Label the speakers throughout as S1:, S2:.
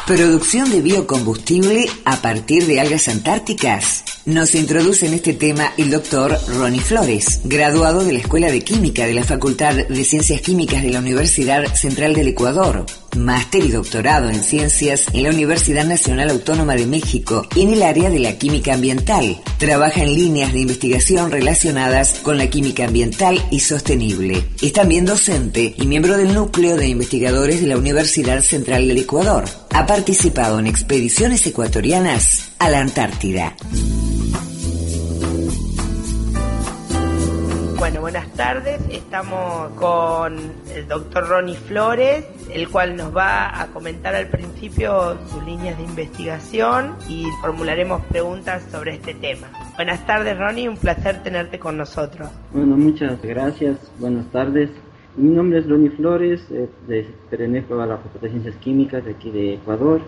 S1: Producción de biocombustible a partir de algas antárticas. Nos introduce en este tema el doctor Ronnie Flores, graduado de la Escuela de Química de la Facultad de Ciencias Químicas de la Universidad Central del Ecuador, máster y doctorado en Ciencias en la Universidad Nacional Autónoma de México en el área de la química ambiental. Trabaja en líneas de investigación relacionadas con la química ambiental y sostenible. Es también docente y miembro del núcleo de investigadores de la Universidad Central del Ecuador. Ha participado en expediciones ecuatorianas a la Antártida.
S2: Bueno, buenas tardes. Estamos con el doctor Ronnie Flores, el cual nos va a comentar al principio sus líneas de investigación y formularemos preguntas sobre este tema. Buenas tardes, Ronnie, un placer tenerte con nosotros.
S3: Bueno, muchas gracias. Buenas tardes. Mi nombre es Ronnie Flores, pertenezco a la Facultad de Ciencias Químicas de aquí de Ecuador.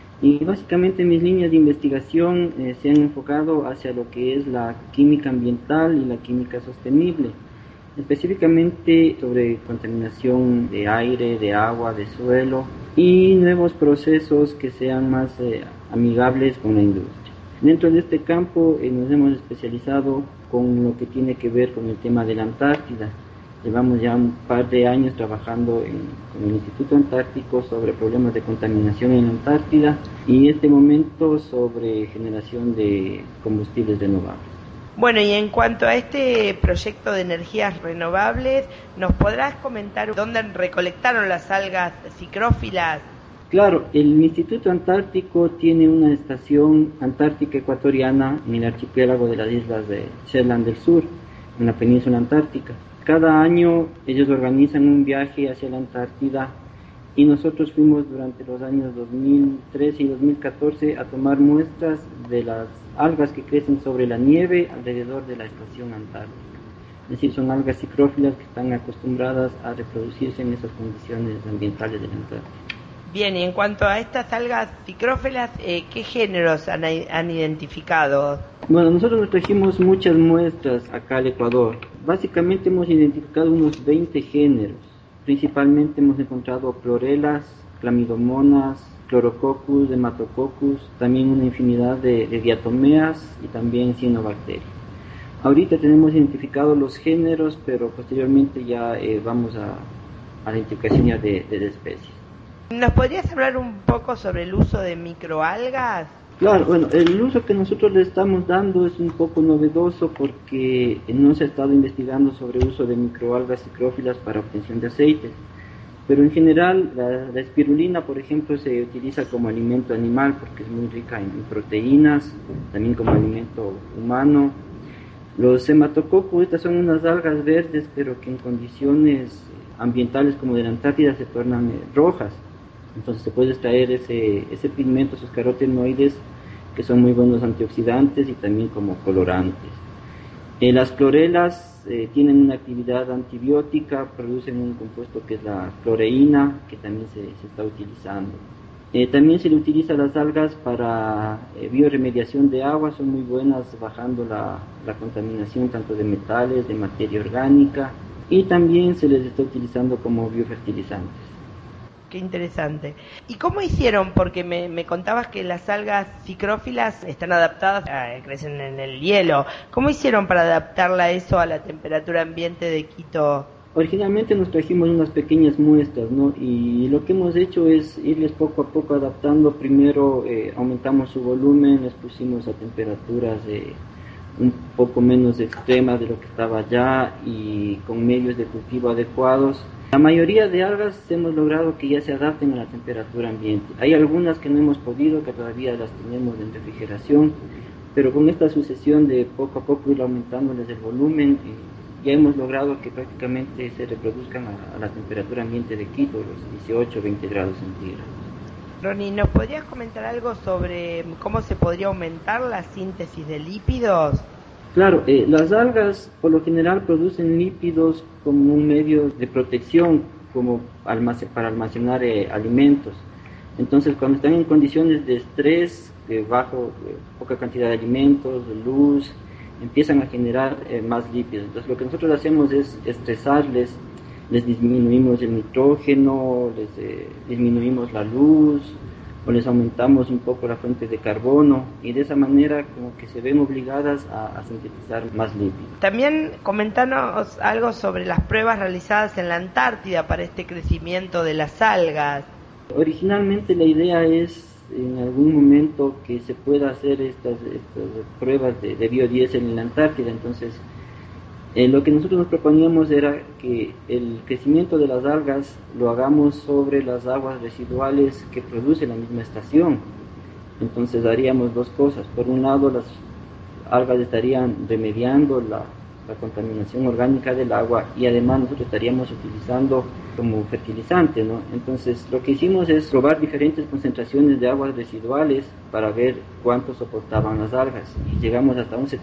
S3: Y básicamente mis líneas de investigación se han enfocado hacia lo que es la química ambiental y la química sostenible, específicamente sobre contaminación de aire, de agua, de suelo y nuevos procesos que sean más amigables con la industria. Dentro de este campo nos hemos especializado con lo que tiene que ver con el tema de la Antártida. Llevamos ya un par de años trabajando con el Instituto Antártico sobre problemas de contaminación en la Antártida y en este momento sobre generación de combustibles renovables.
S2: Bueno, y en cuanto a este proyecto de energías renovables, ¿nos podrás comentar dónde recolectaron las algas cicrófilas?
S3: Claro, el Instituto Antártico tiene una estación antártica ecuatoriana en el archipiélago de las islas de Shetland del Sur, en la península antártica. Cada año ellos organizan un viaje hacia la Antártida y nosotros fuimos durante los años 2013 y 2014 a tomar muestras de las algas que crecen sobre la nieve alrededor de la estación antártica. Es decir, son algas cicrófilas que están acostumbradas a reproducirse en esas condiciones ambientales de la Antártida.
S2: Bien, y en cuanto a estas algas cicrófilas, ¿qué géneros han identificado?
S3: Bueno, nosotros nos trajimos muchas muestras acá al Ecuador. Básicamente hemos identificado unos 20 géneros. Principalmente hemos encontrado clorelas, clamidomonas, chlorococcus, hematococcus, también una infinidad de diatomeas y también cianobacterias. Ahorita tenemos identificados los géneros, pero posteriormente ya vamos a la identificación ya de especies.
S2: ¿Nos podrías hablar un poco sobre el uso de microalgas?
S3: Claro, bueno, el uso que nosotros le estamos dando es un poco novedoso porque no se ha estado investigando sobre el uso de microalgas cicrófilas para obtención de aceites. Pero en general la espirulina, por ejemplo, se utiliza como alimento animal porque es muy rica en proteínas, también como alimento humano. Los hematococcus, estas son unas algas verdes, pero que en condiciones ambientales como de la Antártida se tornan rojas. Entonces se puede extraer ese pigmento, esos carotenoides, que son muy buenos antioxidantes y también como colorantes. Las clorelas tienen una actividad antibiótica, producen un compuesto que es la cloreína, que también se está utilizando. También se le utiliza las algas para bioremediación de agua, son muy buenas bajando la contaminación tanto de metales, de materia orgánica, y también se les está utilizando como biofertilizantes.
S2: Qué interesante. ¿Y cómo hicieron? Porque me contabas que las algas cicrófilas están adaptadas, crecen en el hielo. ¿Cómo hicieron para adaptarla a eso, a la temperatura ambiente de Quito?
S3: Originalmente nos trajimos unas pequeñas muestras, ¿no? Y lo que hemos hecho es irles poco a poco adaptando. Primero aumentamos su volumen, les pusimos a temperaturas un poco menos extremas de lo que estaba allá y con medios de cultivo adecuados. La mayoría de algas hemos logrado que ya se adapten a la temperatura ambiente. Hay algunas que no hemos podido, que todavía las tenemos en refrigeración, pero con esta sucesión de poco a poco ir aumentándoles el volumen, ya hemos logrado que prácticamente se reproduzcan a la temperatura ambiente de Quito, los 18 20 grados centígrados.
S2: Ronnie, ¿nos podrías comentar algo sobre cómo se podría aumentar la síntesis de lípidos?
S3: Claro, las algas por lo general producen lípidos como un medio de protección, como para almacenar alimentos. Entonces, cuando están en condiciones de estrés, poca cantidad de alimentos, de luz, empiezan a generar más lípidos. Entonces, lo que nosotros hacemos es estresarles, les disminuimos el nitrógeno, les disminuimos la luz, o les aumentamos un poco la fuente de carbono, y de esa manera como que se ven obligadas a sintetizar más lípidos.
S2: También comentanos algo sobre las pruebas realizadas en la Antártida para este crecimiento de las algas.
S3: Originalmente la idea es en algún momento que se pueda hacer estas pruebas de biodiesel en la Antártida. Entonces lo que nosotros nos proponíamos era que el crecimiento de las algas lo hagamos sobre las aguas residuales que produce la misma estación. Entonces haríamos dos cosas: por un lado, las algas estarían remediando la contaminación orgánica del agua, y además nosotros estaríamos utilizando como fertilizante, ¿no? Entonces lo que hicimos es probar diferentes concentraciones de aguas residuales para ver cuánto soportaban las algas, y llegamos hasta un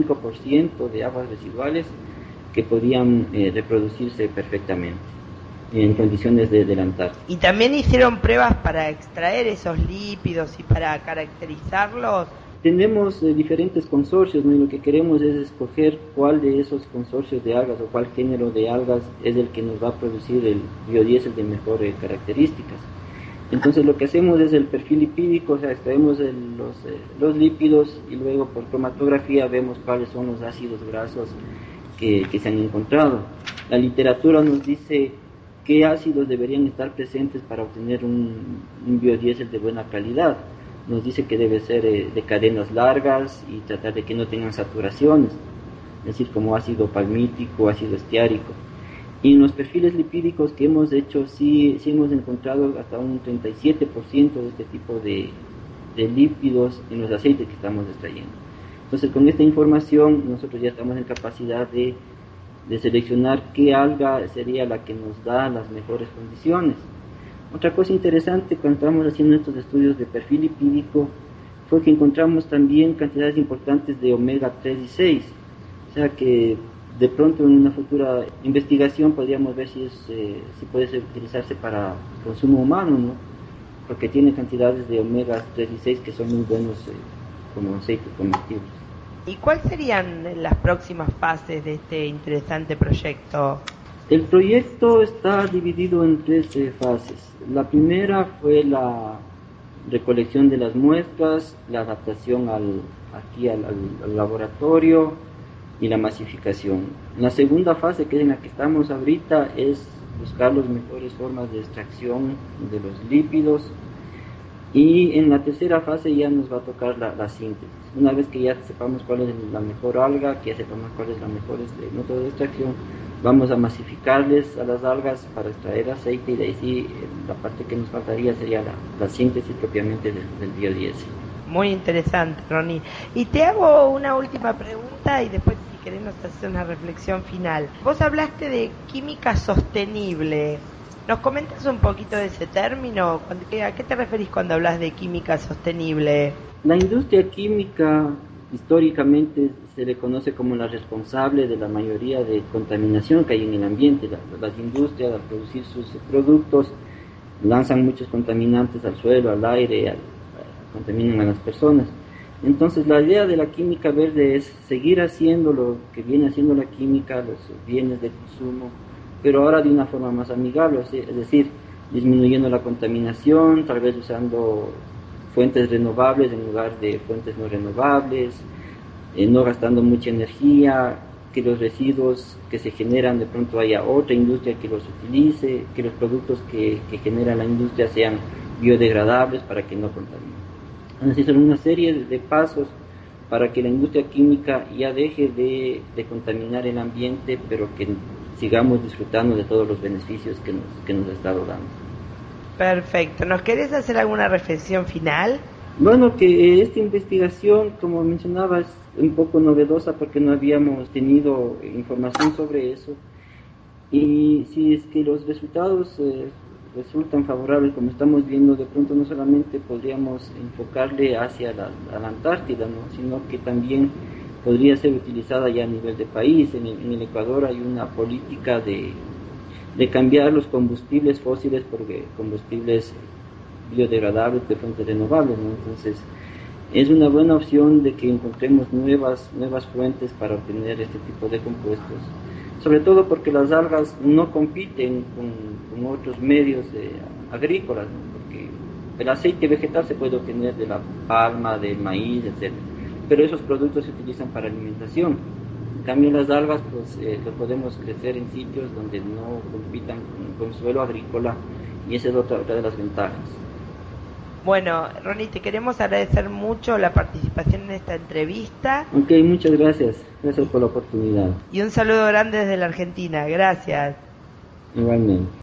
S3: 75% de aguas residuales que podían reproducirse perfectamente en condiciones de la Antártida.
S2: ¿Y también hicieron pruebas para extraer esos lípidos y para caracterizarlos?
S3: Tenemos diferentes consorcios, ¿no? Y lo que queremos es escoger cuál de esos consorcios de algas o cuál género de algas es el que nos va a producir el biodiesel de mejores características. Entonces lo que hacemos es el perfil lipídico, o sea, extraemos los lípidos, y luego por cromatografía vemos cuáles son los ácidos grasos que se han encontrado. La literatura nos dice qué ácidos deberían estar presentes para obtener un biodiesel de buena calidad. Nos dice que debe ser de cadenas largas y tratar de que no tengan saturaciones, es decir, como ácido palmítico, ácido estiárico. Y en los perfiles lipídicos que hemos hecho, sí hemos encontrado hasta un 37% de este tipo de lípidos en los aceites que estamos extrayendo. Entonces, con esta información nosotros ya estamos en capacidad de seleccionar qué alga sería la que nos da las mejores condiciones. Otra cosa interesante cuando estamos haciendo estos estudios de perfil lipídico fue que encontramos también cantidades importantes de omega 3 y 6, o sea que de pronto en una futura investigación podríamos ver si puede utilizarse para consumo humano, ¿no? Porque tiene cantidades de omega 3 y 6 que son muy buenos como aceites comestibles.
S2: ¿Y cuáles serían las próximas fases de este interesante proyecto?
S3: El proyecto está dividido en tres fases. La primera fue la recolección de las muestras, la adaptación al laboratorio y la masificación. La segunda fase, que es en la que estamos ahorita, es buscar las mejores formas de extracción de los lípidos, y en la tercera fase ya nos va a tocar la síntesis. Una vez que ya sepamos cuál es la mejor alga, que ya sepamos cuál es la mejor método de extracción, vamos a masificarles a las algas para extraer aceite, y de ahí sí la parte que nos faltaría sería la síntesis propiamente del biodiesel.
S2: Muy interesante, Ronnie. Y te hago una última pregunta y después, si querés, nos haces una reflexión final. Vos hablaste de química sostenible. ¿Nos comentas un poquito de ese término? ¿A qué te referís cuando hablas de química sostenible?
S3: La industria química históricamente se le conoce como la responsable de la mayoría de contaminación que hay en el ambiente. Las industrias, al producir sus productos, lanzan muchos contaminantes al suelo, al aire, contaminan a las personas. Entonces la idea de la química verde es seguir haciendo lo que viene haciendo la química, los bienes de consumo, pero ahora de una forma más amigable, es decir, disminuyendo la contaminación, tal vez usando fuentes renovables en lugar de fuentes no renovables, no gastando mucha energía, que los residuos que se generan de pronto haya otra industria que los utilice, que los productos que genera la industria sean biodegradables para que no contaminen. Entonces son una serie de pasos para que la industria química ya deje de contaminar el ambiente, pero que sigamos disfrutando de todos los beneficios que nos ha estado dando.
S2: Perfecto. ¿Nos querés hacer alguna reflexión final?
S3: Bueno, que esta investigación, como mencionaba, es un poco novedosa porque no habíamos tenido información sobre eso. Y si es que los resultados resultan favorables, como estamos viendo, de pronto no solamente podríamos enfocarle hacia la Antártida, ¿no? Sino que también podría ser utilizada ya a nivel de país. En el Ecuador hay una política de cambiar los combustibles fósiles por combustibles biodegradables de fuentes renovables, ¿no? Entonces es una buena opción de que encontremos nuevas fuentes para obtener este tipo de compuestos, sobre todo porque las algas no compiten con otros medios agrícolas, ¿no? Porque El aceite vegetal se puede obtener de la palma, del maíz, etc. Pero esos productos se utilizan para alimentación. En cambio, las algas, pues, lo podemos crecer en sitios donde no compitan con suelo agrícola, y esa es otra de las ventajas.
S2: Bueno, Ronnie, te queremos agradecer mucho la participación en esta entrevista.
S3: Ok, muchas gracias. Gracias por la oportunidad.
S2: Y un saludo grande desde la Argentina. Gracias.
S3: Igualmente.